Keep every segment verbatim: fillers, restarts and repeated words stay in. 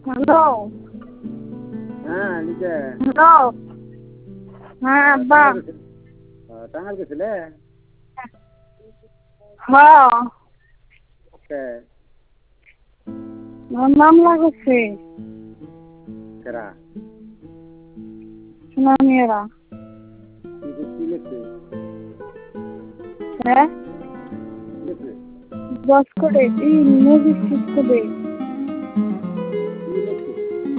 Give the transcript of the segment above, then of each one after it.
Hello. হ্যাঁ লিখে hello. হ্যাঁ আব্বা। টাঙ্গাল গেছিলে? হ্যাঁ। কে আমার মামলা করছে কেরা? সুনামিয়ারা। কি কি লিখছে? হ্যাঁ কি লিখছে? দশ করে এই ম্যাজিস্ট্রেট করে কি লিখছে?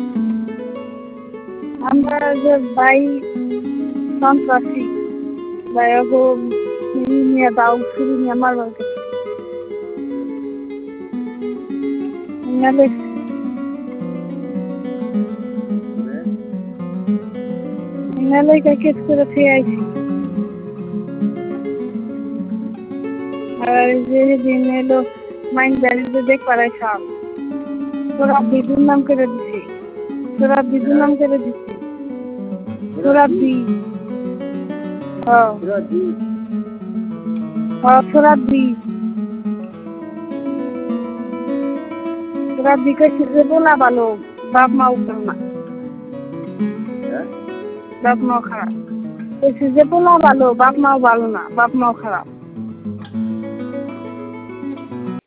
আমরা যে বাই সন্ত্রাসী বায়াগো নিয়ে দাও শুরু নিয়ে মারবার গেছে নালে নালে কেস করে ফিরে আইছি। আর যেদিন এলো মাইন ব্যারিজে দেখ পারাই সব তোরা বিদুর নাম করে দিছি তোরা বিদুর নাম করে দিছি তোরা বি হ্যাঁ হ্যাঁ তোরা বি তোরা বি কইছে যে বলা ভালো বাপ মা উঠল না বাপ মাও খারাপ কইছে যে বলা ভালো বাপ মাও ভালো না বাপ মাও খারাপ।